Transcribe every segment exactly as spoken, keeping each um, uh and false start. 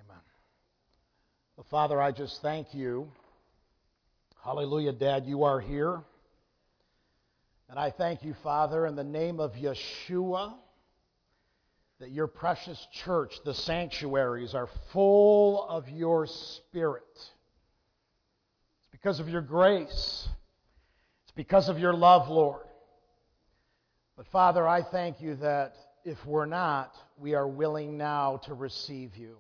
Amen. Well, Father, I just thank you. Hallelujah, Dad, you are here. And I thank you, Father, in the name of Yeshua, that your precious church, the sanctuaries, are full of your Spirit. It's because of your grace. It's because of your love, Lord. But Father, I thank you that if we're not, we are willing now to receive you.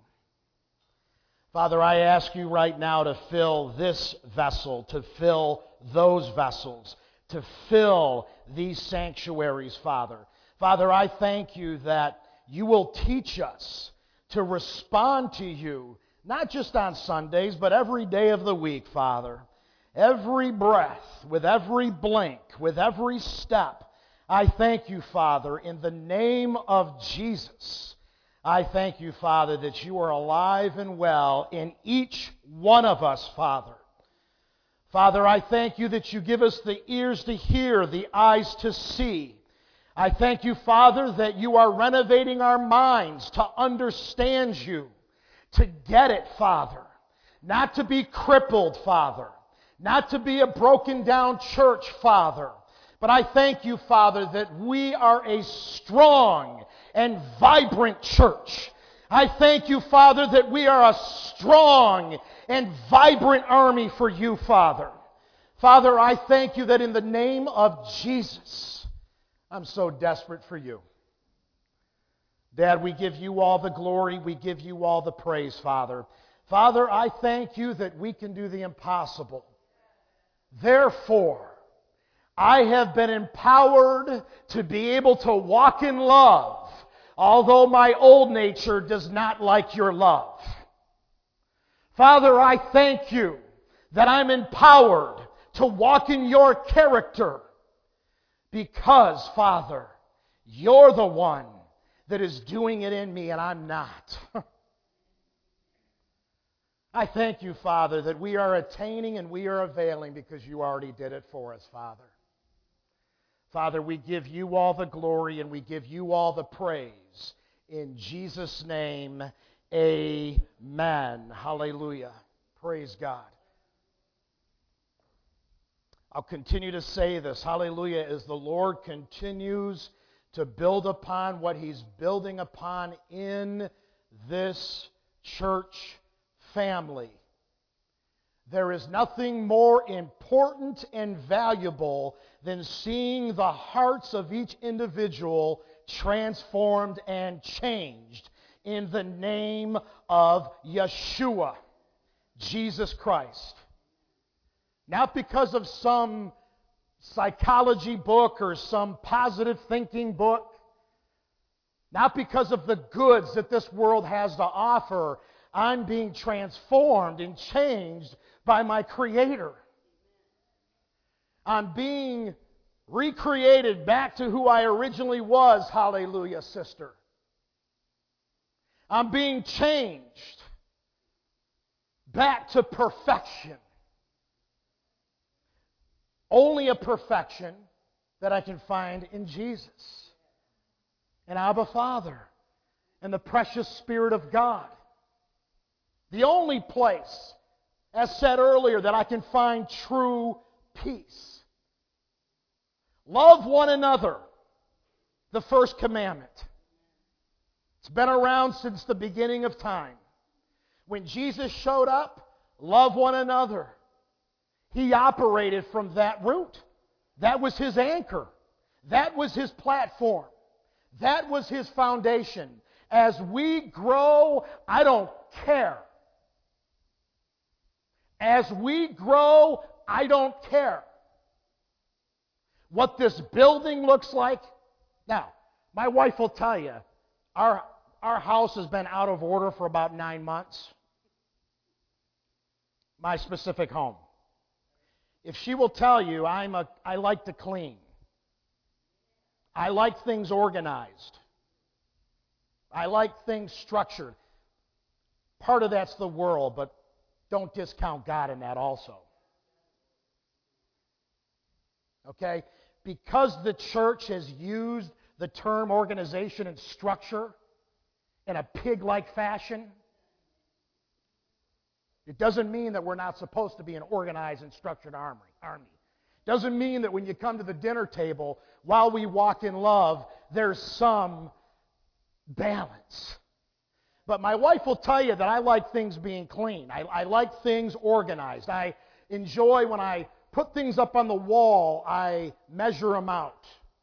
Father, I ask you right now to fill this vessel, to fill those vessels, to fill these sanctuaries, Father. Father, I thank you that you will teach us to respond to you, not just on Sundays, but every day of the week, Father. Every breath, with every blink, with every step, I thank you, Father, in the name of Jesus. I thank you, Father, that you are alive and well in each one of us, Father. Father, I thank you that you give us the ears to hear, the eyes to see. I thank you, Father, that you are renovating our minds to understand you, to get it, Father, not to be crippled, Father, not to be a broken down church, Father. But I thank you, Father, that we are a strong and vibrant church. I thank you, Father, that we are a strong and vibrant army for you, Father. Father, I thank you that in the name of Jesus, I'm so desperate for you. Dad, we give you all the glory. We give you all the praise, Father. Father, I thank you that we can do the impossible. Therefore, I have been empowered to be able to walk in love, although my old nature does not like your love. Father, I thank you that I'm empowered to walk in your character because, Father, you're the one that is doing it in me and I'm not. I thank you, Father, that we are attaining and we are availing because you already did it for us, Father. Father, we give you all the glory and we give you all the praise. In Jesus' name, amen. Hallelujah. Praise God. I'll continue to say this. Hallelujah. As the Lord continues to build upon what He's building upon in this church family. There is nothing more important and valuable than seeing the hearts of each individual transformed and changed in the name of Yeshua, Jesus Christ. Not because of some psychology book or some positive thinking book. Not because of the goods that this world has to offer. I'm being transformed and changed by my Creator. I'm being recreated back to who I originally was. Hallelujah, sister. I'm being changed back to perfection. Only a perfection that I can find in Jesus and Abba Father and the precious Spirit of God. The only place, as said earlier, that I can find true peace. Love one another, the first commandment. It's been around since the beginning of time. When Jesus showed up, love one another. He operated from that root. That was His anchor. That was His platform. That was His foundation. As we grow, I don't care. As we grow, I don't care what this building looks like. Now, my wife will tell you, our, our house has been out of order for about nine months. My specific home. If she will tell you, I'm a, I like to clean. I like things organized. I like things structured. Part of that's the world, but don't discount God in that also. Okay? Because the church has used the term organization and structure in a pig-like fashion, It doesn't mean that we're not supposed to be an organized and structured army. army. It doesn't mean that when you come to the dinner table, while we walk in love, there's some balance. But my wife will tell you that I like things being clean. I, I like things organized. I enjoy when I put things up on the wall, I measure them out.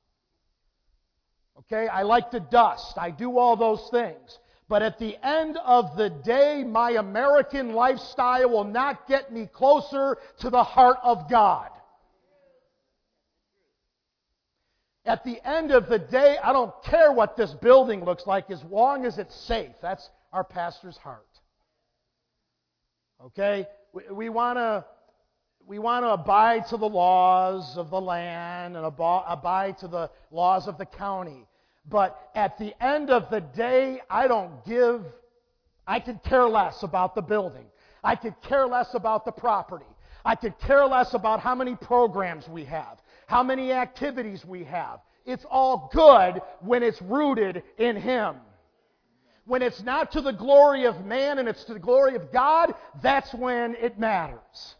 Okay? I like to dust. I do all those things. But at the end of the day, my American lifestyle will not get me closer to the heart of God. At the end of the day, I don't care what this building looks like as long as it's safe. That's our pastor's heart. Okay? We, we want to we want to abide to the laws of the land and ab- abide to the laws of the county. But at the end of the day, I don't give, I could care less about the building. I could care less about the property. I could care less about how many programs we have, how many activities we have. It's all good when it's rooted in Him. When it's not to the glory of man and it's to the glory of God, that's when it matters.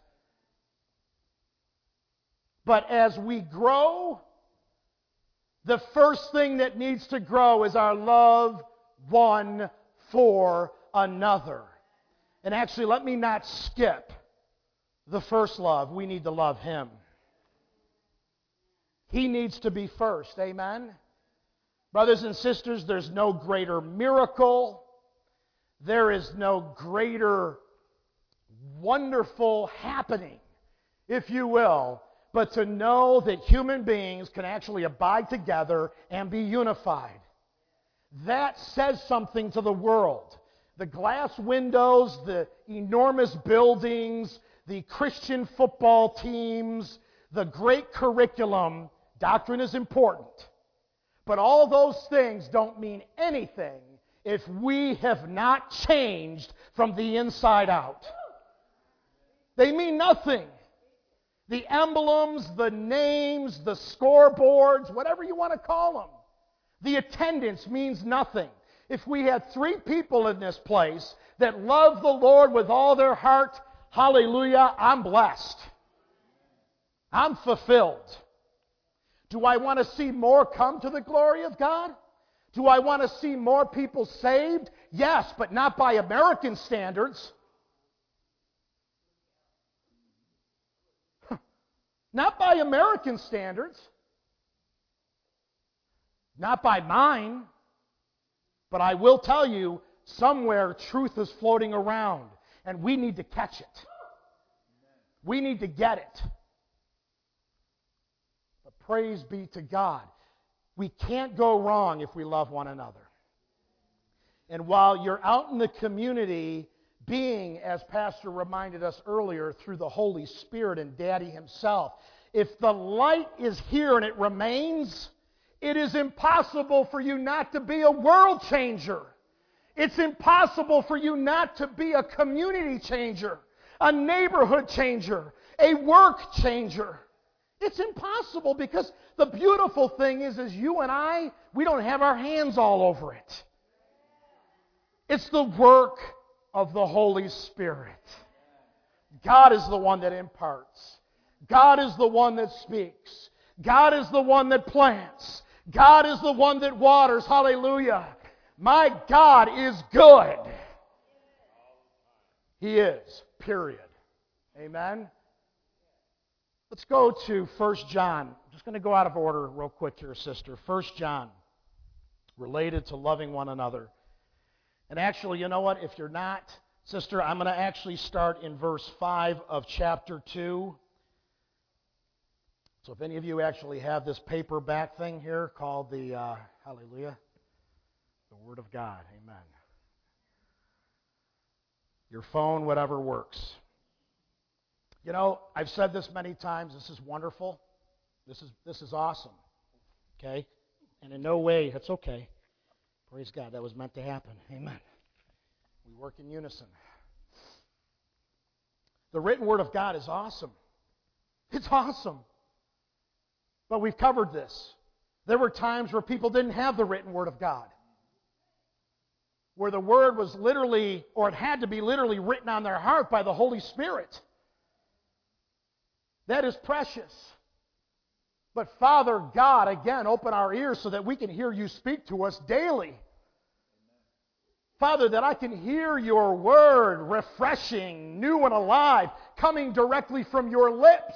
But as we grow, the first thing that needs to grow is our love one for another. And actually, let me not skip the first love. We need to love Him. He needs to be first. Amen? Brothers and sisters, there's no greater miracle. There is no greater wonderful happening, if you will, but to know that human beings can actually abide together and be unified. That says something to the world. The glass windows, the enormous buildings, the Christian football teams, the great curriculum, doctrine is important. But all those things don't mean anything if we have not changed from the inside out. They mean nothing. The emblems, the names, the scoreboards, whatever you want to call them. The attendance means nothing. If we had three people in this place that love the Lord with all their heart, hallelujah, I'm blessed. I'm fulfilled. Do I want to see more come to the glory of God? Do I want to see more people saved? Yes, but not by American standards. Not by American standards. Not by mine. But I will tell you, somewhere truth is floating around, and we need to catch it. We need to get it. But praise be to God. We can't go wrong if we love one another. And while you're out in the community, being, as Pastor reminded us earlier, through the Holy Spirit and Daddy Himself, if the light is here and it remains, it is impossible for you not to be a world changer. It's impossible for you not to be a community changer, a neighborhood changer, a work changer. It's impossible because the beautiful thing is, is you and I, we don't have our hands all over it. It's the work of the Holy Spirit. God is the one that imparts. God is the one that speaks. God is the one that plants. God is the one that waters. Hallelujah. My God is good. He is. Period. Amen. Let's go to First John. I'm just going to go out of order real quick here, sister. First John, related to loving one another. And actually, you know what? If you're not, sister, I'm going to actually start in verse five of chapter two. So if any of you actually have this paperback thing here called the, uh, hallelujah, the Word of God. Amen. Your phone, whatever works. You know, I've said this many times. This is wonderful. This is this is awesome. Okay? And in no way, it's okay. Praise God. That was meant to happen. Amen. We work in unison. The written Word of God is awesome. It's awesome. But we've covered this. There were times where people didn't have the written Word of God. where the Word was literally, or it had to be literally written on their heart by the Holy Spirit. That is precious. But Father God, again, open our ears so that we can hear you speak to us daily. Father, that I can hear your word refreshing, new and alive, coming directly from your lips.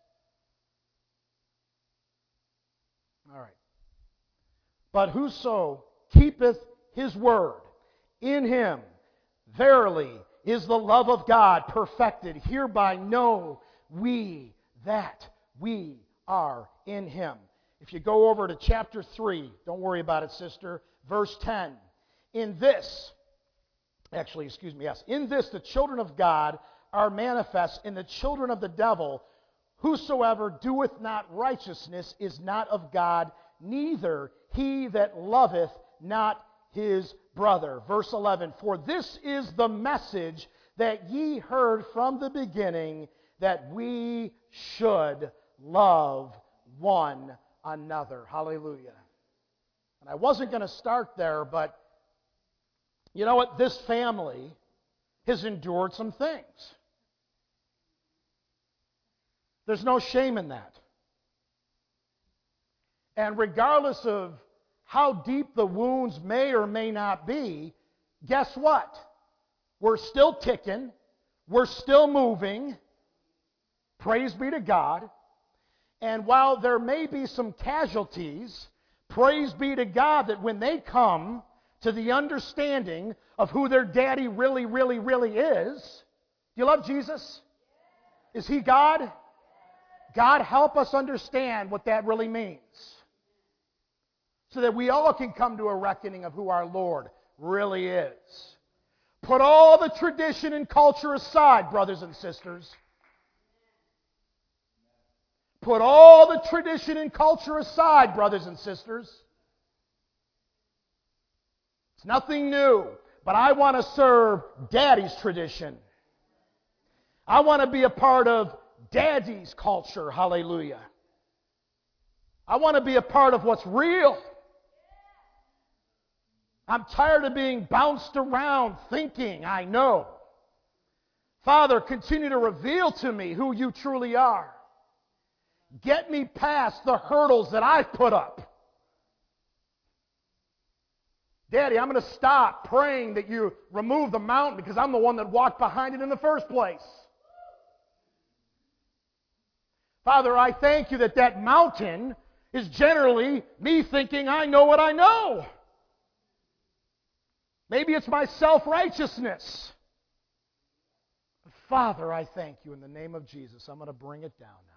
All right. But whoso keepeth his word, in him verily is the love of God perfected. Hereby know we that we are in him. If you go over to chapter three, don't worry about it, sister, verse ten. In this, actually, excuse me, yes, in this the children of God are manifest, in the children of the devil. Whosoever doeth not righteousness is not of God, neither he that loveth not his brother. Verse eleven, for this is the message that ye heard from the beginning, that we should love one another. Hallelujah. And I wasn't going to start there, but you know what? This family has endured some things. There's no shame in that. And regardless of how deep the wounds may or may not be, guess what? We're still ticking. We're still moving. Praise be to God. And while there may be some casualties, praise be to God that when they come to the understanding of who their daddy really, really, really is. Do you love Jesus? Is he God? God, help us understand what that really means, so that we all can come to a reckoning of who our Lord really is. Put all the tradition and culture aside, brothers and sisters. Put all the tradition and culture aside, brothers and sisters. It's nothing new, but I want to serve Daddy's tradition. I want to be a part of Daddy's culture. Hallelujah. I want to be a part of what's real. I'm tired of being bounced around thinking I know. Father, continue to reveal to me who you truly are. Get me past the hurdles that I've put up. Daddy, I'm going to stop praying that you remove the mountain because I'm the one that walked behind it in the first place. Father, I thank you that that mountain is generally me thinking I know what I know. Maybe it's my self-righteousness. But Father, I thank you in the name of Jesus. I'm going to bring it down now.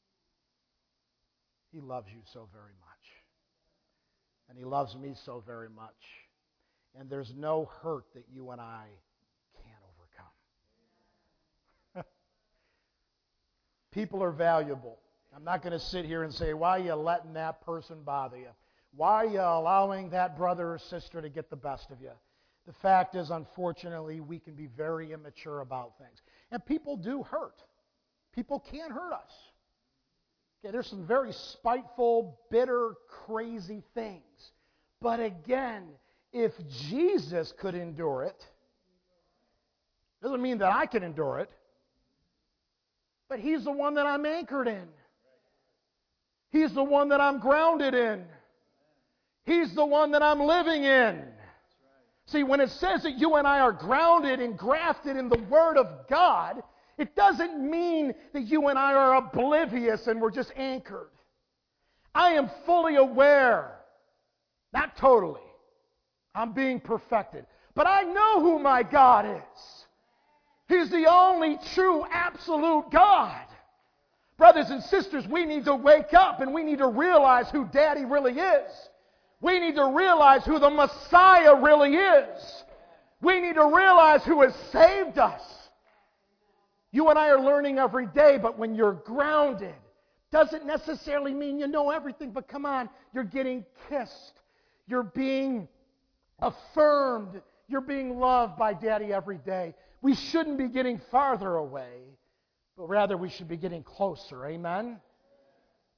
He loves you so very much. And he loves me so very much. And there's no hurt that you and I can't overcome. People are valuable. I'm not going to sit here and say, why are you letting that person bother you? Why are you allowing that brother or sister to get the best of you? The fact is, unfortunately, we can be very immature about things. And people do hurt. People can hurt us. Okay, there's some very spiteful, bitter, crazy things. But again, if Jesus could endure it, doesn't mean that I can endure it. But He's the one that I'm anchored in. He's the one that I'm grounded in. He's the one that I'm living in. See, when it says that you and I are grounded and grafted in the Word of God, it doesn't mean that you and I are oblivious and we're just anchored. I am fully aware, not totally, I'm being perfected, but I know who my God is. He's the only true, absolute God. Brothers and sisters, we need to wake up and we need to realize who Daddy really is. We need to realize who the Messiah really is. We need to realize who has saved us. You and I are learning every day, but when you're grounded, doesn't necessarily mean you know everything, but come on, you're getting kissed. You're being affirmed. You're being loved by Daddy every day. We shouldn't be getting farther away, but rather we should be getting closer. Amen?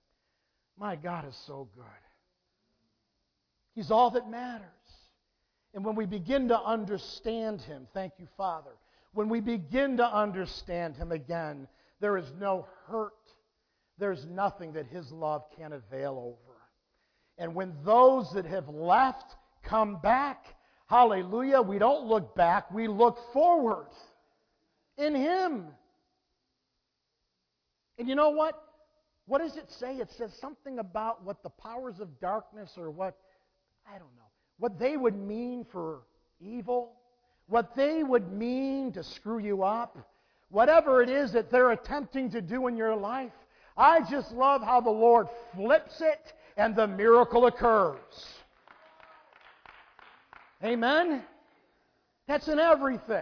My God is so good. He's all that matters. And when we begin to understand Him, thank you, Father, when we begin to understand Him again, there is no hurt. There's nothing that His love can't avail over. And when those that have left come back, hallelujah, we don't look back, we look forward in Him. And you know what? What does it say? It says something about what the powers of darkness or what, I don't know, what they would mean for evil, what they would mean to screw you up, whatever it is that they're attempting to do in your life. I just love how the Lord flips it and the miracle occurs. Amen? That's in everything.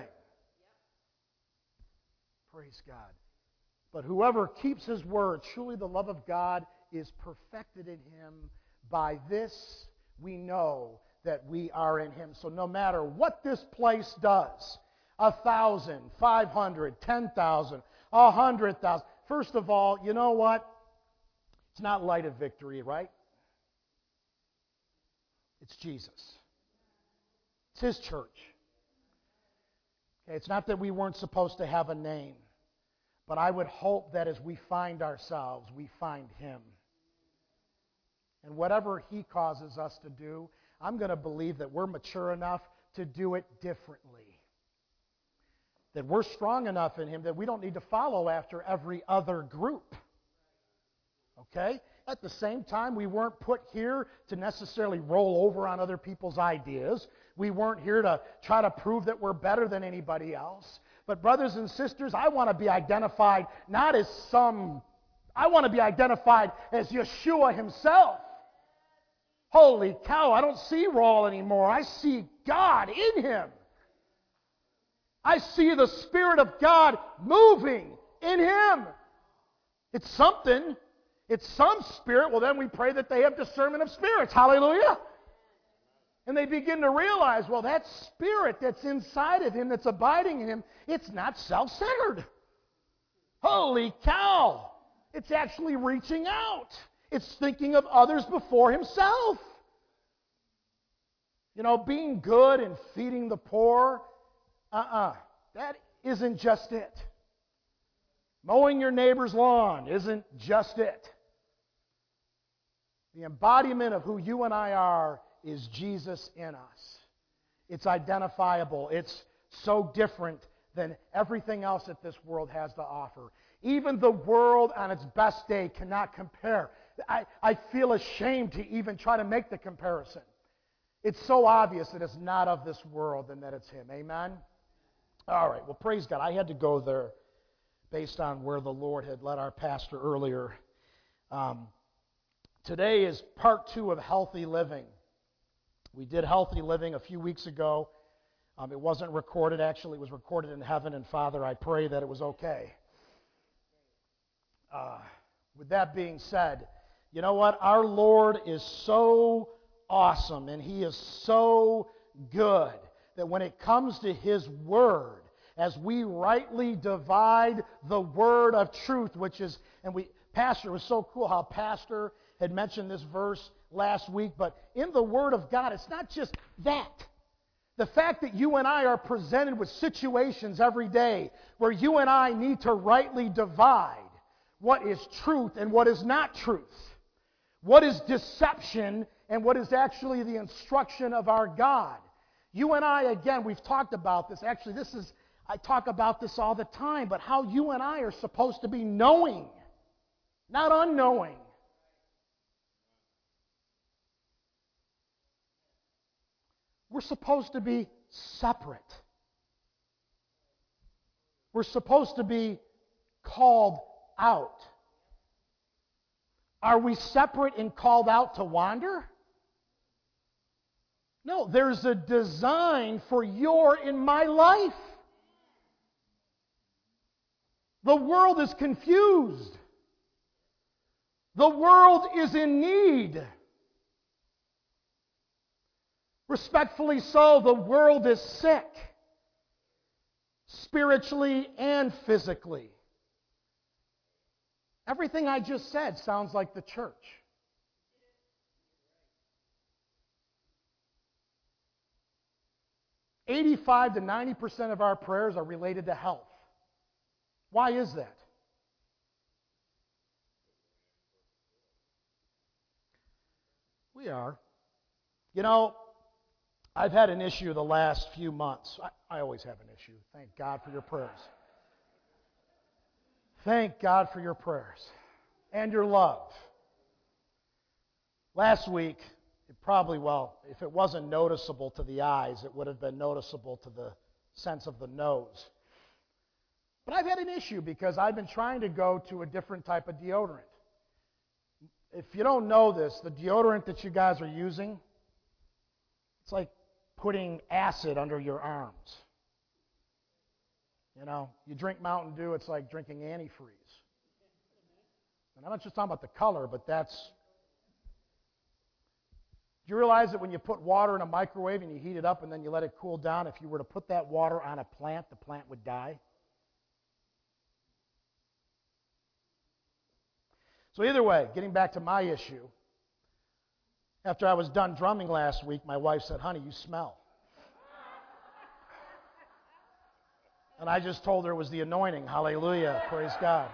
Praise God. But whoever keeps His word, truly the love of God is perfected in him. By this we know that we are in Him. So no matter what this place does, a thousand, five hundred, ten thousand, a hundred thousand. First of all, you know what? It's not Light of Victory, right? It's Jesus. It's His church. Okay, it's not that we weren't supposed to have a name. But I would hope that as we find ourselves, we find Him. And whatever He causes us to do, I'm going to believe that we're mature enough to do it differently. That we're strong enough in Him that we don't need to follow after every other group. Okay? At the same time, we weren't put here to necessarily roll over on other people's ideas. We weren't here to try to prove that we're better than anybody else. But brothers and sisters, I want to be identified not as some, I want to be identified as Yeshua Himself. Holy cow, I don't see Raul anymore. I see God in him. I see the Spirit of God moving in him. It's something. It's some spirit. Well, then we pray that they have discernment of spirits. Hallelujah. And they begin to realize, well, that spirit that's inside of him, that's abiding in him, it's not self-centered. Holy cow! It's actually reaching out. It's thinking of others before himself. You know, being good and feeding the poor, uh-uh, that isn't just it. Mowing your neighbor's lawn isn't just it. The embodiment of who you and I are is Jesus in us. It's identifiable. It's so different than everything else that this world has to offer. Even the world on its best day cannot compare. I, I feel ashamed to even try to make the comparison. It's so obvious that it's not of this world and that it's Him. Amen? All right. Well, praise God. I had to go there based on where the Lord had led our pastor earlier. Um, today is part two of Healthy Living. We did Healthy Living a few weeks ago. Um, it wasn't recorded. Actually, it was recorded in heaven. And Father, I pray that it was okay. Uh, with that being said, you know what? Our Lord is so awesome and He is so good that when it comes to His Word, as we rightly divide the word of truth, which is, and we, Pastor, it was so cool how Pastor had mentioned this verse last week, but in the Word of God, it's not just that. The fact that you and I are presented with situations every day where you and I need to rightly divide what is truth and what is not truth, what is deception and what is actually the instruction of our God. You and I, again, we've talked about this. Actually, this is, I talk about this all the time, but how you and I are supposed to be knowing, not unknowing. We're supposed to be separate. We're supposed to be called out. Are we separate and called out to wander? No, there's a design for your and my life. The world is confused. The world is in need. Respectfully so, the world is sick, spiritually and physically. Everything I just said sounds like the church. eighty-five to ninety percent of our prayers are related to health. Why is that? We are. You know, I've had an issue the last few months. I, I always have an issue. Thank God for your prayers. Thank God for your prayers and your love. Last week, it probably, well, if it wasn't noticeable to the eyes, it would have been noticeable to the sense of the nose. But I've had an issue because I've been trying to go to a different type of deodorant. If you don't know this, the deodorant that you guys are using, it's like putting acid under your arms. You know, you drink Mountain Dew, it's like drinking antifreeze. And I'm not just talking about the color, but that's... Do you realize that when you put water in a microwave and you heat it up and then you let it cool down, if you were to put that water on a plant, the plant would die? So either way, getting back to my issue, after I was done drumming last week, my wife said, "Honey, you smell." And I just told her it was the anointing. Hallelujah. Praise God.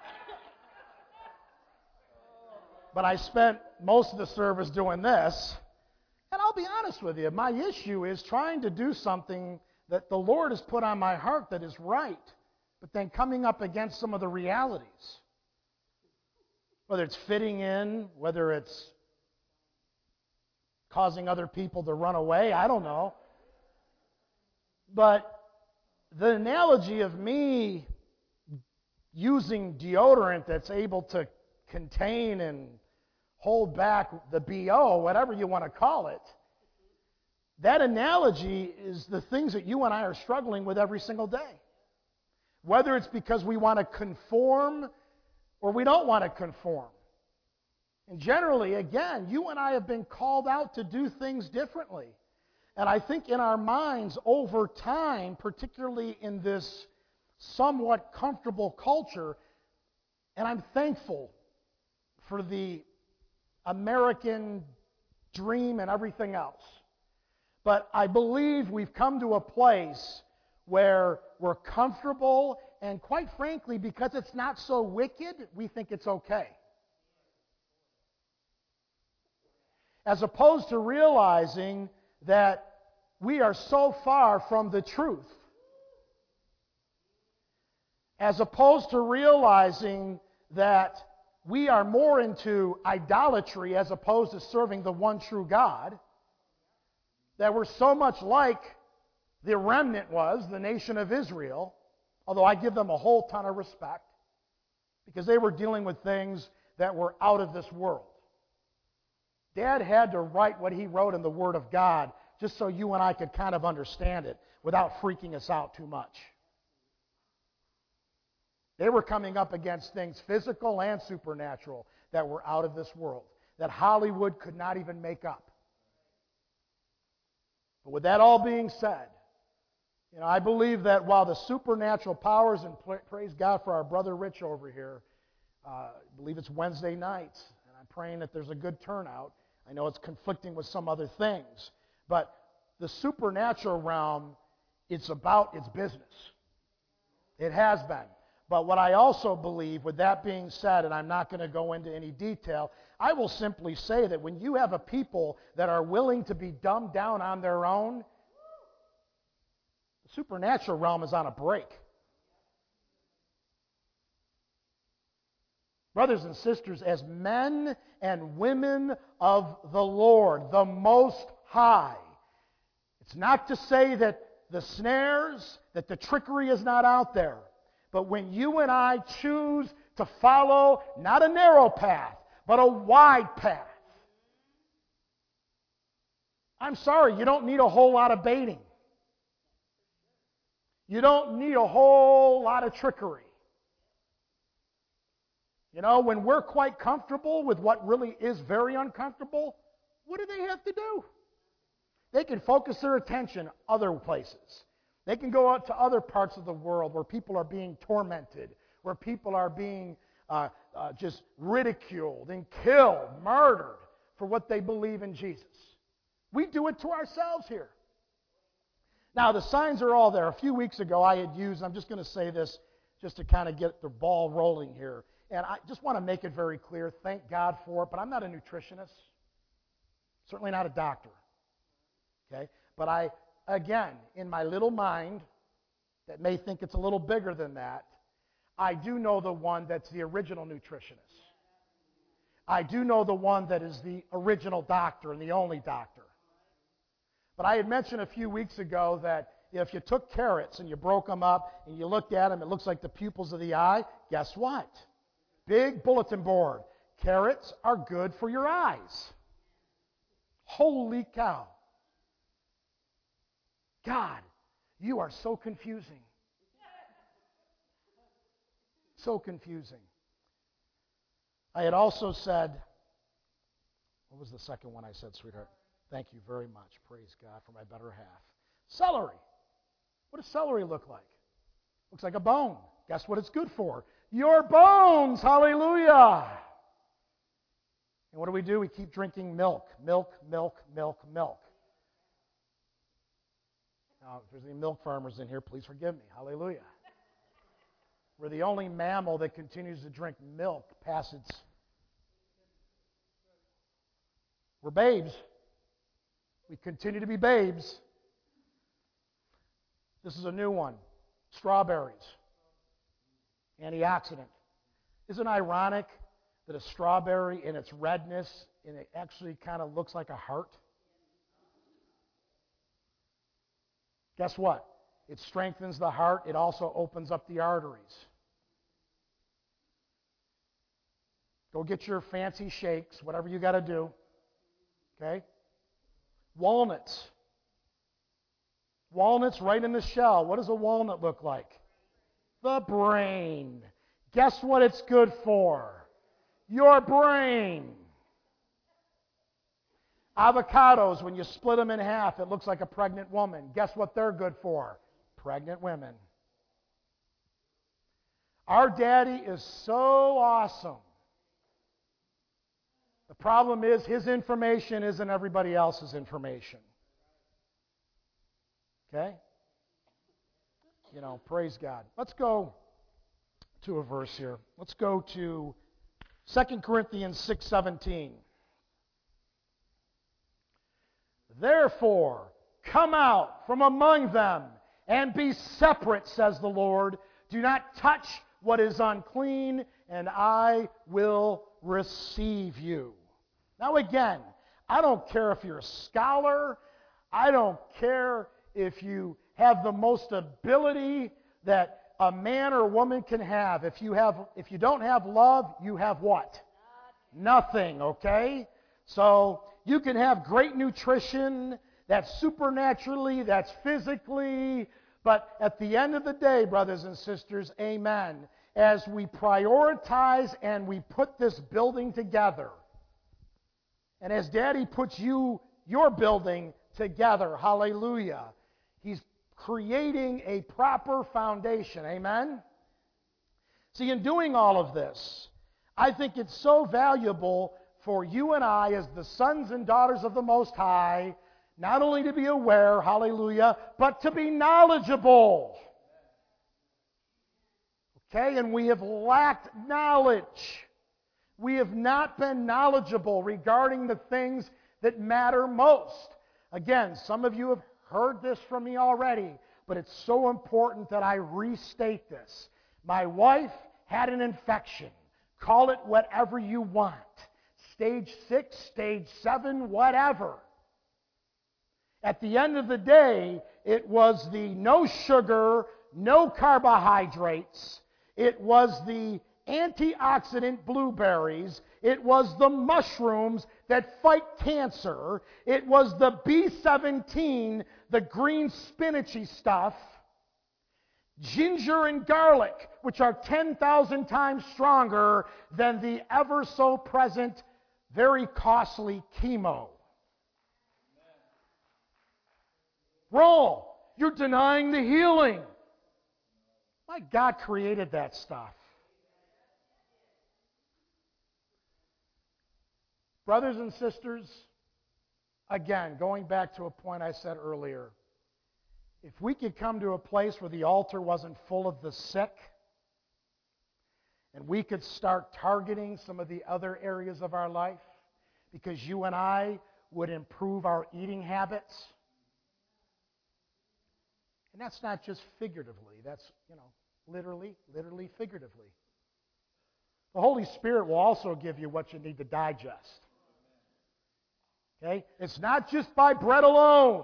But I spent most of the service doing this. And I'll be honest with you, my issue is trying to do something that the Lord has put on my heart that is right, but then coming up against some of the realities. Whether it's fitting in, whether it's causing other people to run away, I don't know. But the analogy of me using deodorant that's able to contain and hold back the B O, whatever you want to call it, that analogy is the things that you and I are struggling with every single day. Whether it's because we want to conform or we don't want to conform. And generally, again, you and I have been called out to do things differently. And I think in our minds over time, particularly in this somewhat comfortable culture, and I'm thankful for the American dream and everything else. But I believe we've come to a place where we're comfortable, and quite frankly, because it's not so wicked, we think it's okay. As opposed to realizing that we are so far from the truth. As opposed to realizing that we are more into idolatry as opposed to serving the one true God. That we're so much like the remnant was, the nation of Israel, although I give them a whole ton of respect, because they were dealing with things that were out of this world. Dad had to write what he wrote in the Word of God just so you and I could kind of understand it without freaking us out too much. They were coming up against things physical and supernatural that were out of this world, that Hollywood could not even make up. But with that all being said, you know, I believe that while the supernatural powers, and praise God for our brother Rich over here, uh, I believe it's Wednesday nights, and I'm praying that there's a good turnout. I know it's conflicting with some other things, but the supernatural realm, it's about its business. It has been. But what I also believe, with that being said, and I'm not going to go into any detail, I will simply say that when you have a people that are willing to be dumbed down on their own, the supernatural realm is on a break. Brothers and sisters, as men and women of the Lord, the Most High, it's not to say that the snares, that the trickery is not out there. But when you and I choose to follow not a narrow path, but a wide path, I'm sorry, you don't need a whole lot of baiting. You don't need a whole lot of trickery. You know, when we're quite comfortable with what really is very uncomfortable, what do they have to do? They can focus their attention other places. They can go out to other parts of the world where people are being tormented, where people are being uh, uh, just ridiculed and killed, murdered for what they believe in Jesus. We do it to ourselves here. Now, the signs are all there. A few weeks ago, I had used, I'm just going to say this just to kind of get the ball rolling here. And I just want to make it very clear, thank God for it, but I'm not a nutritionist, certainly not a doctor. Okay? But I, again, in my little mind that may think it's a little bigger than that, I do know the one that's the original nutritionist. I do know the one that is the original doctor and the only doctor. But I had mentioned a few weeks ago that if you took carrots and you broke them up and you looked at them, it looks like the pupils of the eye. Guess what? Big bulletin board. Carrots are good for your eyes. Holy cow. God, you are so confusing. So confusing. I had also said, what was the second one I said, sweetheart? Thank you very much. Praise God for my better half. Celery. What does celery look like? Looks like a bone. Guess what it's good for? Your bones. Hallelujah. And what do we do? We keep drinking milk. Milk, milk, milk, milk. Now, if there's any milk farmers in here, please forgive me. Hallelujah. We're the only mammal that continues to drink milk past its... We're babes. We continue to be babes. This is a new one. Strawberries. Antioxidant. Isn't it ironic that a strawberry in its redness, and it actually kind of looks like a heart? Guess what? It strengthens the heart. It also opens up the arteries. Go get your fancy shakes, whatever you got to do. Okay? Walnuts. Walnuts right in the shell. What does a walnut look like? The brain. Guess what it's good for? Your brain. Avocados, when you split them in half, it looks like a pregnant woman. Guess what they're good for? Pregnant women. Our daddy is so awesome. The problem is his information isn't everybody else's information. Okay? You know, praise God. Let's go to a verse here. Let's go to Second Corinthians six seventeen. Therefore, come out from among them and be separate, says the Lord. Do not touch what is unclean, and I will receive you. Now again, I don't care if you're a scholar. I don't care if you have the most ability that a man or woman can have. If you have, if you don't have love, you have what? Nothing, okay? So you can have great nutrition, that's supernaturally, that's physically, but at the end of the day, brothers and sisters, amen, as we prioritize and we put this building together, and as Daddy puts you, your building together, hallelujah, He's creating a proper foundation, amen? See, in doing all of this, I think it's so valuable for you and I as the sons and daughters of the Most High, not only to be aware, hallelujah, but to be knowledgeable. Okay, and we have lacked knowledge. We have not been knowledgeable regarding the things that matter most. Again, some of you have heard this from me already, but it's so important that I restate this. My wife had an infection. Call it whatever you want. Stage six, stage seven, whatever. At the end of the day, it was the no sugar, no carbohydrates. It was the antioxidant blueberries. It was the mushrooms that fight cancer. It was the B seventeen, the green spinachy stuff. Ginger and garlic, which are ten thousand times stronger than the ever so present, very costly chemo. Roll, you're denying the healing. My God created that stuff. Brothers and sisters, again, going back to a point I said earlier, If we could come to a place where the altar wasn't full of the sick, and we could start targeting some of the other areas of our life, because you and I would improve our eating habits. And that's not just figuratively, that's, you know, literally, literally, figuratively. The Holy Spirit will also give you what you need to digest. Okay? It's not just by bread alone.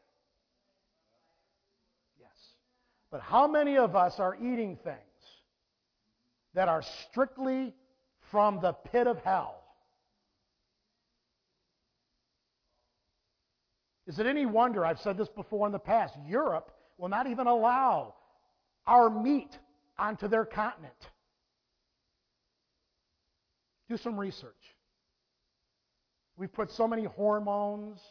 Yes. But how many of us are eating things that are strictly from the pit of hell? Is it any wonder, I've said this before in the past, Europe will not even allow our meat onto their continent. Do some research. We've put so many hormones,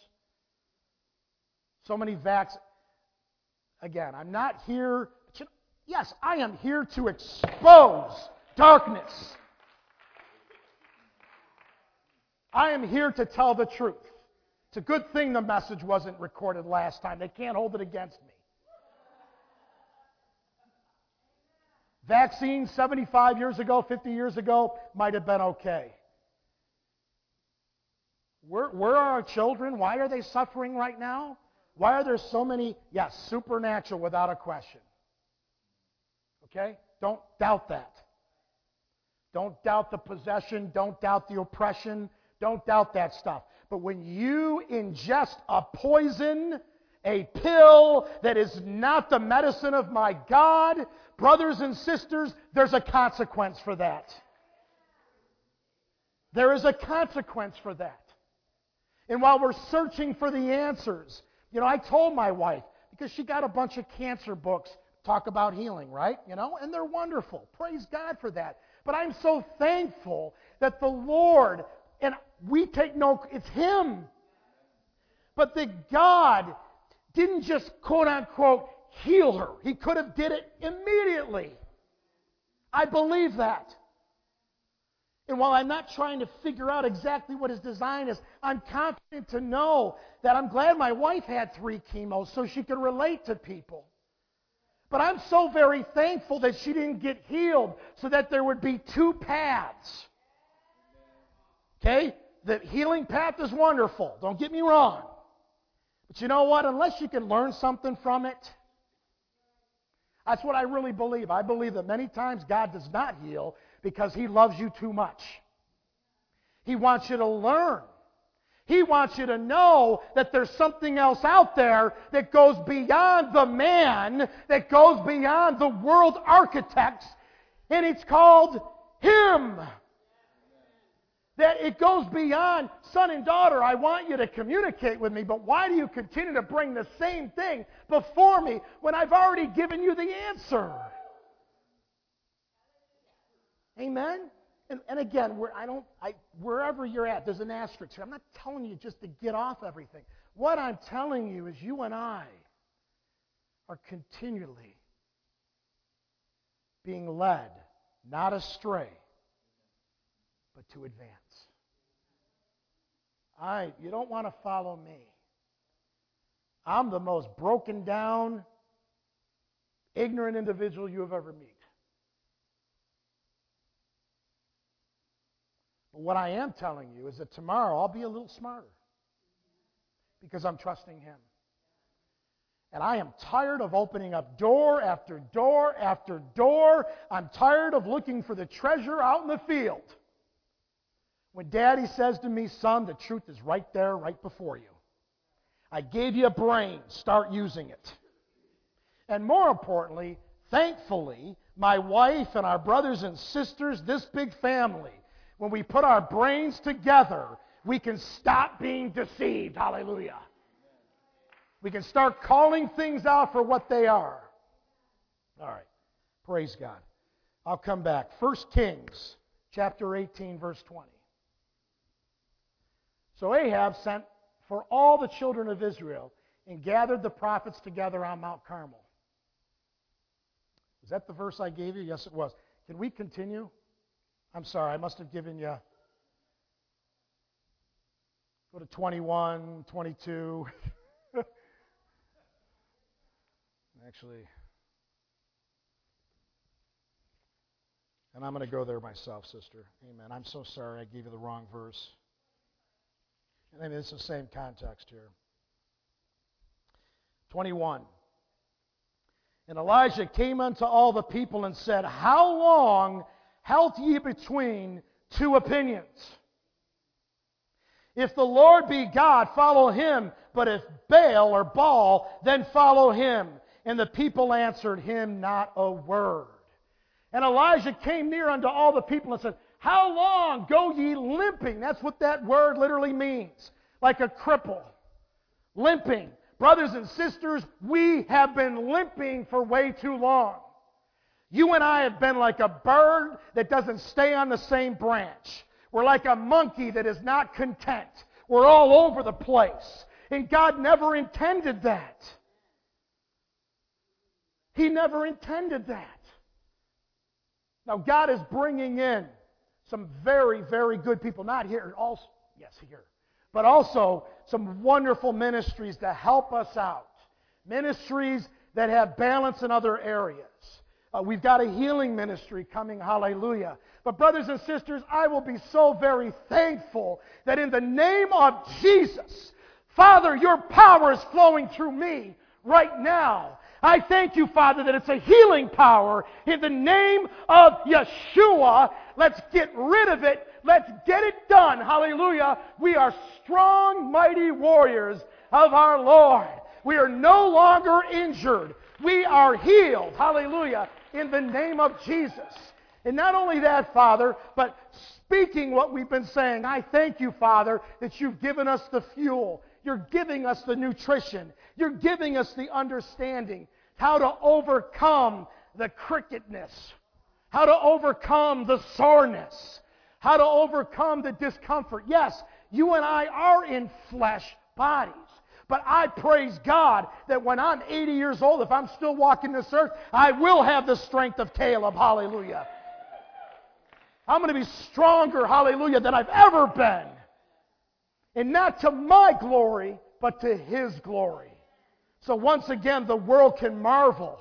so many vaccines. Again, I'm not here, yes, I am here to expose darkness. I am here to tell the truth. It's a good thing the message wasn't recorded last time. They can't hold it against me. Vaccines seventy-five years ago, fifty years ago, might have been okay. Where, where are our children? Why are they suffering right now? Why are there so many? Yes, supernatural without a question. Okay? Don't doubt that. Don't doubt the possession. Don't doubt the oppression. Don't doubt that stuff. But when you ingest a poison, a pill that is not the medicine of my God, brothers and sisters, there's a consequence for that. There is a consequence for that. And while we're searching for the answers, you know, I told my wife, because she got a bunch of cancer books talk about healing, right? You know, and they're wonderful. Praise God for that. But I'm so thankful that the Lord, and we take no, it's Him. But that God didn't just quote unquote heal her. He could have did it immediately. I believe that. And while I'm not trying to figure out exactly what His design is, I'm confident to know that I'm glad my wife had three chemos so she could relate to people. But I'm so very thankful that she didn't get healed so that there would be two paths. Okay? The healing path is wonderful. Don't get me wrong. But you know what? Unless you can learn something from it, that's what I really believe. I believe that many times God does not heal because He loves you too much. He wants you to learn. He wants you to know that there's something else out there that goes beyond the man, that goes beyond the world architects, and it's called Him. That it goes beyond, son and daughter, I want you to communicate with me, but why do you continue to bring the same thing before me when I've already given you the answer? Amen? And, and again, where I don't, I, wherever you're at, there's an asterisk here. I'm not telling you just to get off everything. What I'm telling you is you and I are continually being led, not astray, but to advance. I, you don't want to follow me. I'm the most broken down, ignorant individual you have ever met. But what I am telling you is that tomorrow I'll be a little smarter because I'm trusting Him. And I am tired of opening up door after door after door. I'm tired of looking for the treasure out in the field. When Daddy says to me, son, the truth is right there, right before you. I gave you a brain. Start using it. And more importantly, thankfully, my wife and our brothers and sisters, this big family, when we put our brains together, we can stop being deceived. Hallelujah. We can start calling things out for what they are. All right. Praise God. I'll come back. First Kings, chapter eighteen, verse twenty. So Ahab sent for all the children of Israel and gathered the prophets together on Mount Carmel. Was that the verse I gave you? Yes, it was. Can we continue? I'm sorry, I must have given you... Go to twenty-one, twenty-two. Actually, and I'm going to go there myself, sister. Amen. I'm so sorry I gave you the wrong verse. And I mean, it's the same context here. twenty-one. And Elijah came unto all the people and said, How long halt ye between two opinions? If the Lord be God, follow him. But if Baal or Baal, then follow him. And the people answered him not a word. And Elijah came near unto all the people and said, How long go ye limping? That's what that word literally means. Like a cripple. Limping. Brothers and sisters, we have been limping for way too long. You and I have been like a bird that doesn't stay on the same branch. We're like a monkey that is not content. We're all over the place. And God never intended that. He never intended that. Now God is bringing in some very, very good people. Not here, also, yes, here. But also some wonderful ministries to help us out. Ministries that have balance in other areas. Uh, we've got a healing ministry coming, hallelujah. But brothers and sisters, I will be so very thankful that in the name of Jesus, Father, your power is flowing through me right now. I thank you, Father, that it's a healing power. In the name of Yeshua, let's get rid of it. Let's get it done. Hallelujah. We are strong, mighty warriors of our Lord. We are no longer injured. We are healed. Hallelujah. In the name of Jesus. And not only that, Father, but speaking what we've been saying, I thank you, Father, that you've given us the fuel. You're giving us the nutrition. You're giving us the understanding how to overcome the crookedness, how to overcome the soreness, how to overcome the discomfort. Yes, you and I are in flesh bodies. But I praise God that when I'm eighty years old, if I'm still walking this earth, I will have the strength of Caleb. Hallelujah. I'm going to be stronger, hallelujah, than I've ever been. And not to my glory, but to His glory. So once again, the world can marvel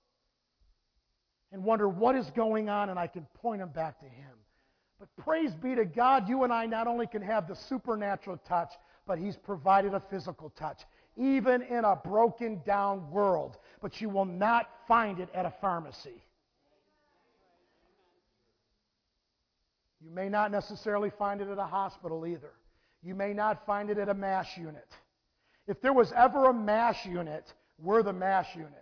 and wonder what is going on, and I can point them back to Him. But praise be to God, you and I not only can have the supernatural touch, but He's provided a physical touch, even in a broken down world. But you will not find it at a pharmacy. You may not necessarily find it at a hospital either. You may not find it at a MASH unit. If there was ever a MASH unit, we're the MASH unit.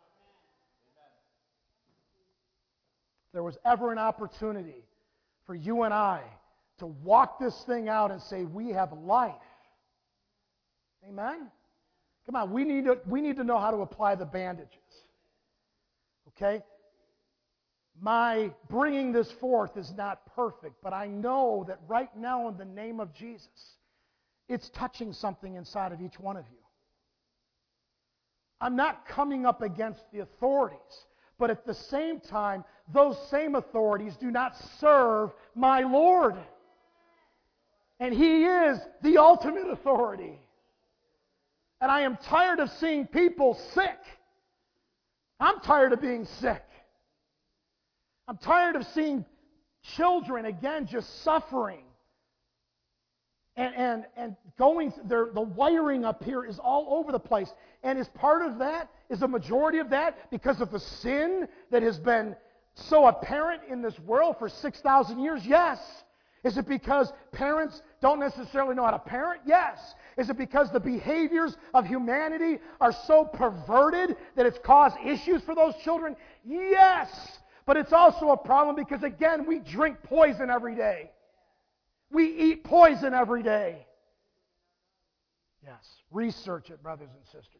If there was ever an opportunity for you and I to walk this thing out and say, we have life. Amen? Come on, we need to, we need to know how to apply the bandages. Okay? My bringing this forth is not perfect, but I know that right now in the name of Jesus, it's touching something inside of each one of you. I'm not coming up against the authorities, but at the same time, those same authorities do not serve my Lord. And He is the ultimate authority. And I am tired of seeing people sick. I'm tired of being sick. I'm tired of seeing children, again, just suffering. And, and, and going, the wiring up here is all over the place. And is part of that, is a majority of that, because of the sin that has been so apparent in this world for six thousand years? Yes. Is it because parents don't necessarily know how to parent? Yes. Is it because the behaviors of humanity are so perverted that it's caused issues for those children? Yes. But it's also a problem because, again, we drink poison every day. We eat poison every day. Yes. Research it, brothers and sisters.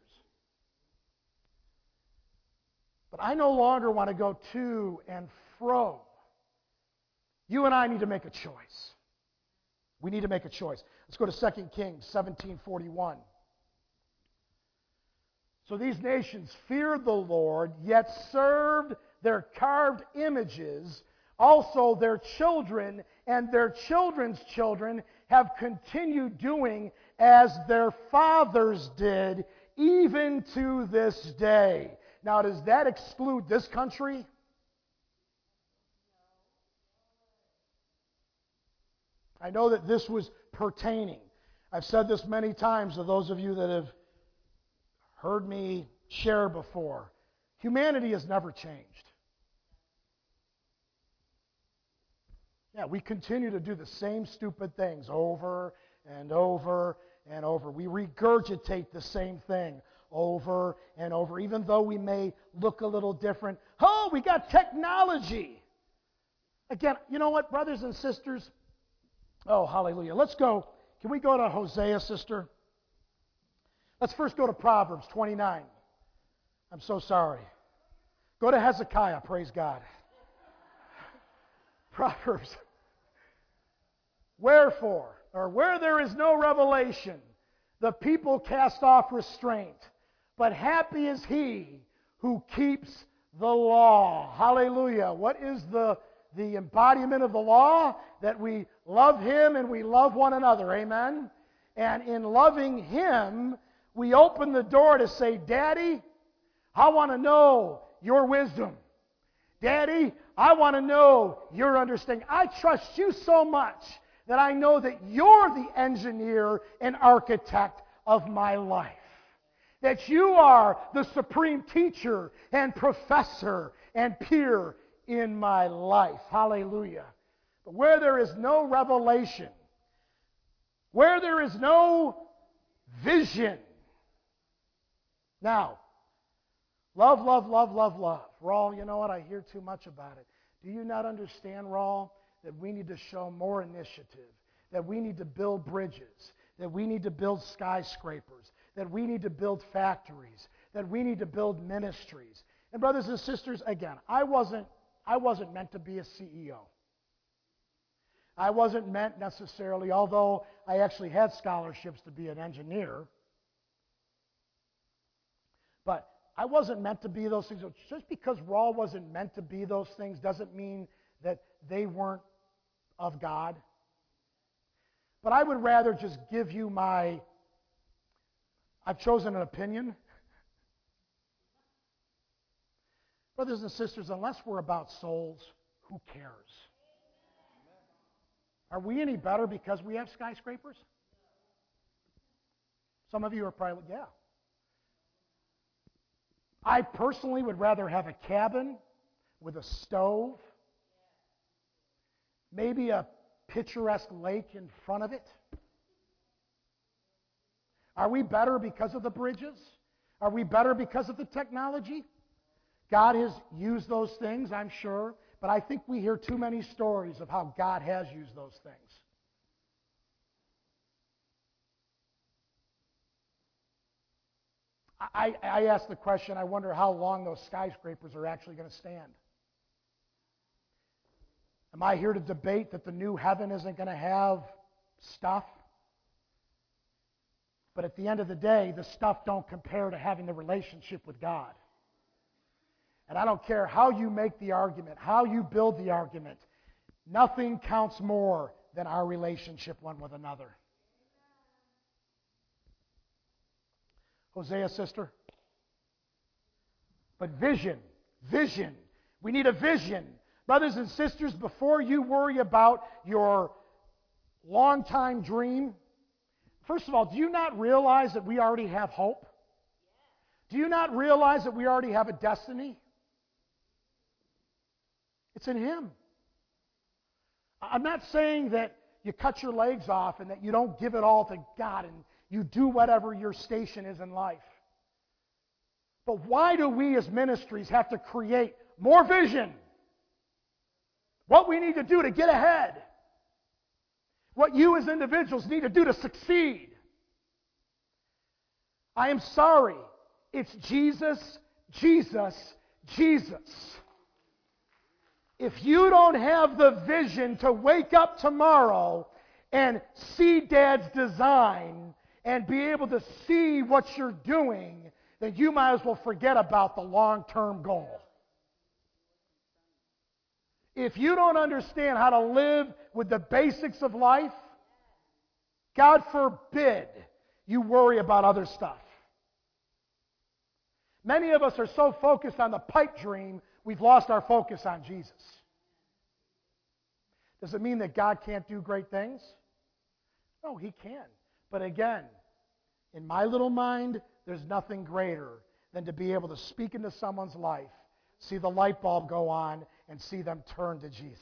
But I no longer want to go to and fro. You and I need to make a choice. We need to make a choice. Let's go to Second Kings seventeen forty-one. So these nations feared the Lord, yet served their carved images. Also their children and their children's children have continued doing as their fathers did, even to this day. Now, does that exclude this country? I know that this was pertaining. I've said this many times to those of you that have heard me share before. Humanity has never changed. Yeah, we continue to do the same stupid things over and over and over. We regurgitate the same thing over and over, even though we may look a little different. Oh, we got technology. Again, you know what, brothers and sisters? Oh, hallelujah. Let's go. Can we go to Hosea, sister? Let's first go to Proverbs twenty-nine. I'm so sorry. Go to Hezekiah, praise God. Proverbs. Wherefore, or where there is no revelation, the people cast off restraint. But happy is he who keeps the law. Hallelujah. What is the, the embodiment of the law? That we love him and we love one another. Amen? And in loving him, we open the door to say, Daddy, I want to know your wisdom. Daddy, I want to know your understanding. I trust you so much that I know that you're the engineer and architect of my life. That you are the supreme teacher and professor and peer in my life. Hallelujah. But where there is no revelation, where there is no vision. Now, love, love, love, love, love. Raul, you know what? I hear too much about it. Do you not understand, Raul, that we need to show more initiative, that we need to build bridges, that we need to build skyscrapers, that we need to build factories, that we need to build ministries. And brothers and sisters, again, I wasn't, I wasn't meant to be a C E O. I wasn't meant necessarily, although I actually had scholarships to be an engineer, but I wasn't meant to be those things. Just because Raul wasn't meant to be those things doesn't mean that they weren't of God. But I would rather just give you my, I've chosen an opinion. Brothers and sisters, unless we're about souls, who cares? Are we any better because we have skyscrapers? Some of you are probably, yeah. I personally would rather have a cabin with a stove, maybe a picturesque lake in front of it. Are we better because of the bridges? Are we better because of the technology? God has used those things, I'm sure, but I think we hear too many stories of how God has used those things. I, I ask the question, I wonder how long those skyscrapers are actually going to stand. Am I here to debate that the new heaven isn't going to have stuff? But at the end of the day, the stuff don't compare to having the relationship with God. And I don't care how you make the argument, how you build the argument, nothing counts more than our relationship one with another. Hosea, sister. But vision, vision. We need a vision. Brothers and sisters, before you worry about your long-time dream, first of all, do you not realize that we already have hope? Do you not realize that we already have a destiny? It's in Him. I'm not saying that you cut your legs off and that you don't give it all to God and you do whatever your station is in life. But why do we as ministries have to create more vision? What we need to do to get ahead. What you as individuals need to do to succeed. I am sorry. It's Jesus, Jesus, Jesus. If you don't have the vision to wake up tomorrow and see Dad's design and be able to see what you're doing, then you might as well forget about the long-term goal. If you don't understand how to live with the basics of life, God forbid you worry about other stuff. Many of us are so focused on the pipe dream, we've lost our focus on Jesus. Does it mean that God can't do great things? No, He can. But again, in my little mind, there's nothing greater than to be able to speak into someone's life, see the light bulb go on, and see them turn to Jesus.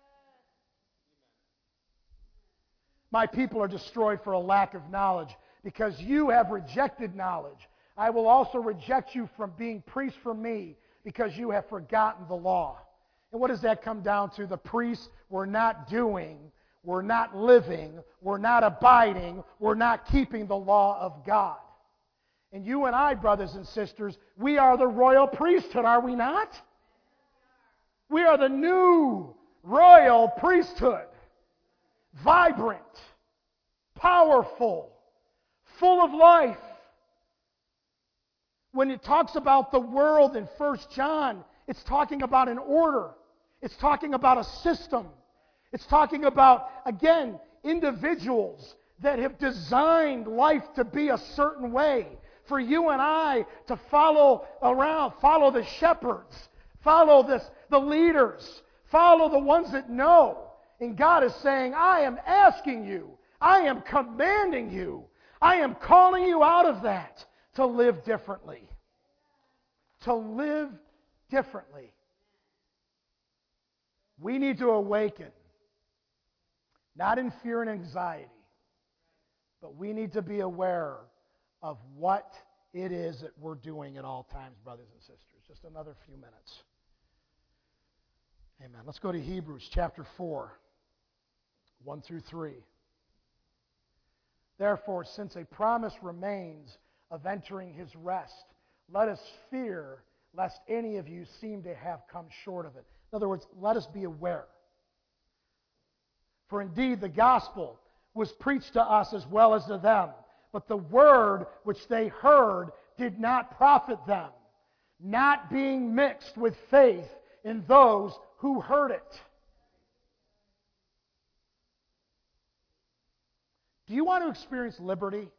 My people are destroyed for a lack of knowledge because you have rejected knowledge. I will also reject you from being priests for me because you have forgotten the law. And what does that come down to? The priests were not doing, we're not living, we're not abiding, we're not keeping the law of God. And you and I, brothers and sisters, we are the royal priesthood, are we not? We are the new royal priesthood. Vibrant, powerful, full of life. When it talks about the world in First John, it's talking about an order. It's talking about a system. It's talking about, again, individuals that have designed life to be a certain way. For you and I to follow around, follow the shepherds, follow this, the leaders, follow the ones that know. And God is saying, I am asking you, I am commanding you, I am calling you out of that to live differently. To live differently. We need to awaken, not in fear and anxiety, but we need to be aware of what it is that we're doing at all times, brothers and sisters. Just another few minutes. Amen. Let's go to Hebrews chapter four, one through three. Therefore, since a promise remains of entering His rest, let us fear lest any of you seem to have come short of it. In other words, let us be aware. For indeed the gospel was preached to us as well as to them, but the word which they heard did not profit them, not being mixed with faith in those who heard it. Do you want to experience liberty?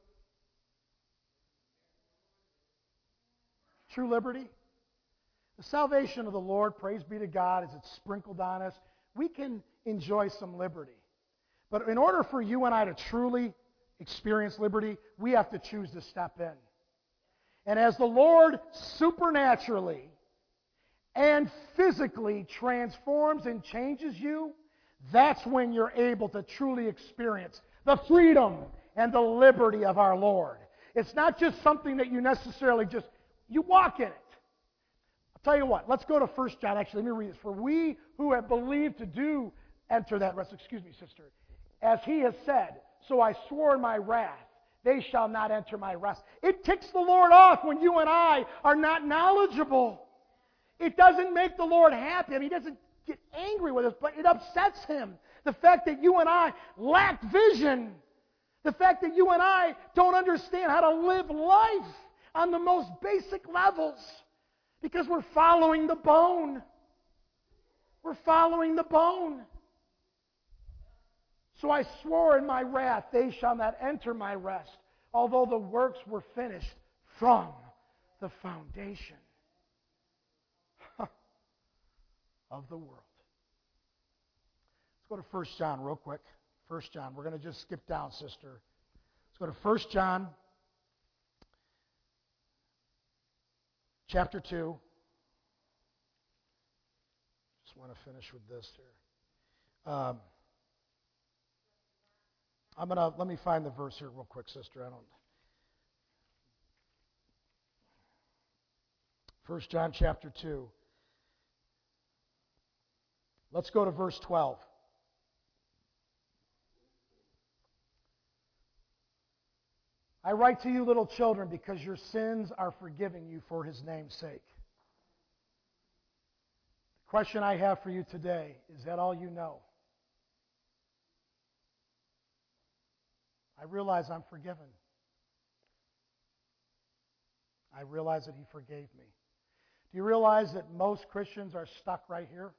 True liberty? The salvation of the Lord, praise be to God, as it's sprinkled on us, we can enjoy some liberty. But in order for you and I to truly experience liberty, we have to choose to step in. And as the Lord supernaturally and physically transforms and changes you, that's when you're able to truly experience the freedom and the liberty of our Lord. It's not just something that you necessarily just, you walk in it. I'll tell you what, let's go to First John. Actually, let me read this. For we who have believed to do enter that rest, excuse me, sister, as He has said, so I swore in my wrath, they shall not enter my rest. It ticks the Lord off when you and I are not knowledgeable. It doesn't make the Lord happy. I mean, He doesn't get angry with us, but it upsets Him. The fact that you and I lack vision. The fact that you and I don't understand how to live life on the most basic levels. Because we're following the bone. We're following the bone. So I swore in my wrath, they shall not enter my rest, although the works were finished from the foundation of the world. Let's go to First John real quick. First John. We're going to just skip down, sister. Let's go to First John chapter two. Just want to finish with this here. Um, I'm going to, let me find the verse here real quick, sister. I don't. First John chapter two. Let's go to verse twelve. I write to you, little children, because your sins are forgiven you for His name's sake. The question I have for you today, is that all you know? I realize I'm forgiven. I realize that He forgave me. Do you realize that most Christians are stuck right here?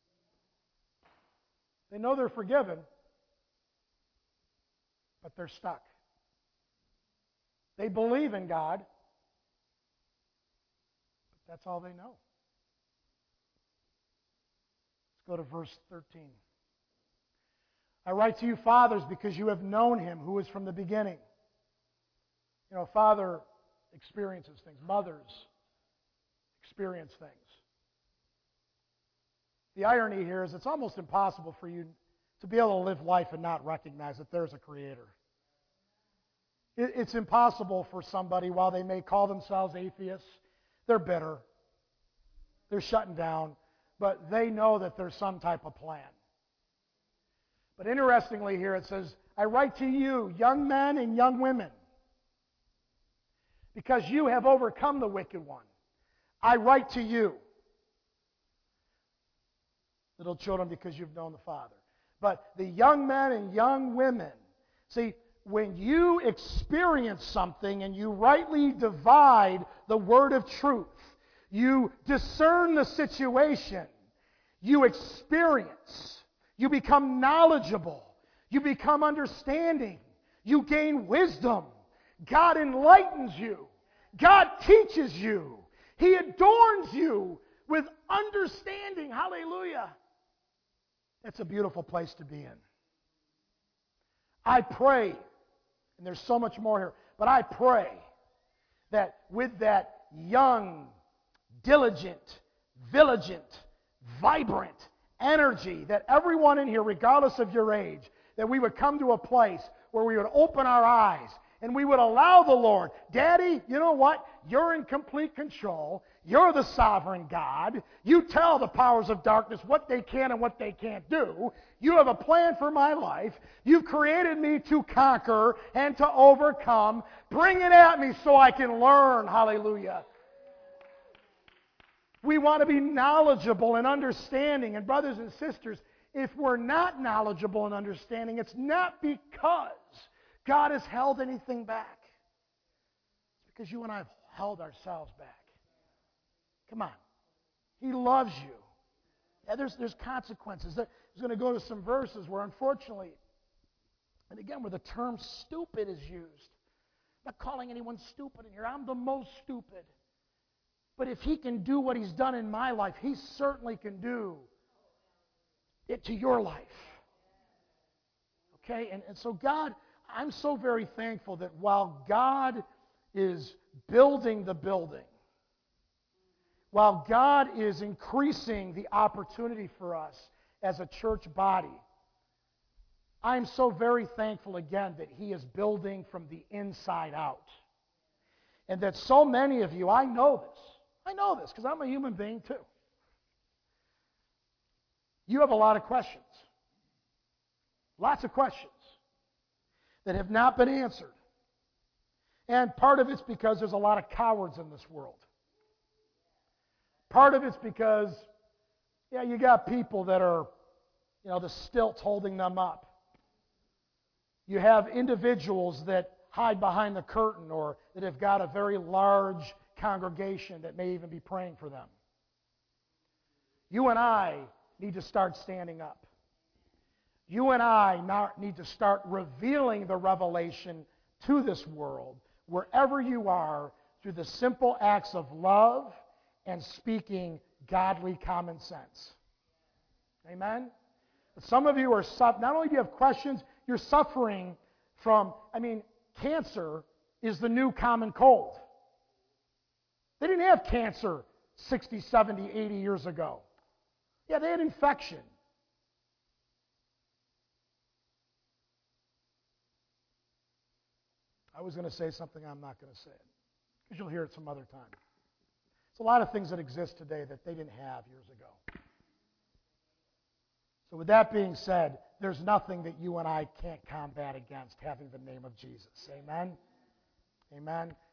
They know they're forgiven, but they're stuck. They believe in God, That's all they know. Let's go to verse thirteen. I write to you, fathers, because you have known him who is from the beginning. You know, a father experiences things. Mothers experience things. The irony here is it's almost impossible for you to be able to live life and not recognize that there's a creator. It, it's impossible for somebody, while they may call themselves atheists, they're bitter, they're shutting down, but they know that there's some type of plan. But interestingly here it says, I write to you, young men and young women, because you have overcome the wicked one. I write to you. Little children, because you've known the Father. But the young men and young women, see, when you experience something and you rightly divide the word of truth, you discern the situation, you experience, you become knowledgeable, you become understanding, you gain wisdom. God enlightens you. God teaches you. He adorns you with understanding. Hallelujah. It's a beautiful place to be in. I pray, and there's so much more here, but I pray that with that young, diligent, vigilant, vibrant energy, that everyone in here, regardless of your age, that we would come to a place where we would open our eyes and we would allow the Lord, Daddy, you know what? You're in complete control. You're the sovereign God. You tell the powers of darkness what they can and what they can't do. You have a plan for my life. You've created me to conquer and to overcome. Bring it at me so I can learn. Hallelujah. We want to be knowledgeable and understanding. And brothers and sisters, if we're not knowledgeable and understanding, it's not because God has held anything back. It's because you and I have held ourselves back. Come on. He loves you. Yeah, there's, there's consequences. There's going to go to some verses where, unfortunately, and again, where the term stupid is used. I'm not calling anyone stupid in here. I'm the most stupid. But if he can do what he's done in my life, he certainly can do it to your life. Okay? And, and so God, I'm so very thankful that while God is building the building, while God is increasing the opportunity for us as a church body, I'm so very thankful again that He is building from the inside out. And that so many of you, I know this. I know this because I'm a human being too. You have a lot of questions. Lots of questions that have not been answered. And part of it's because there's a lot of cowards in this world. Part of it's because, yeah, you got people that are, you know, the stilts holding them up. You have individuals that hide behind the curtain or that have got a very large congregation that may even be praying for them. You and I need to start standing up. You and I need to start revealing the revelation to this world, wherever you are, through the simple acts of love and speaking godly common sense. Amen? But some of you are, not only do you have questions, you're suffering from, I mean, cancer is the new common cold. They didn't have cancer sixty, seventy, eighty years ago. Yeah, they had infection. I was going to say something, I'm not going to say it, because you'll hear it some other time. There's a lot of things that exist today that they didn't have years ago. So with that being said, there's nothing that you and I can't combat against having the name of Jesus. Amen? Amen?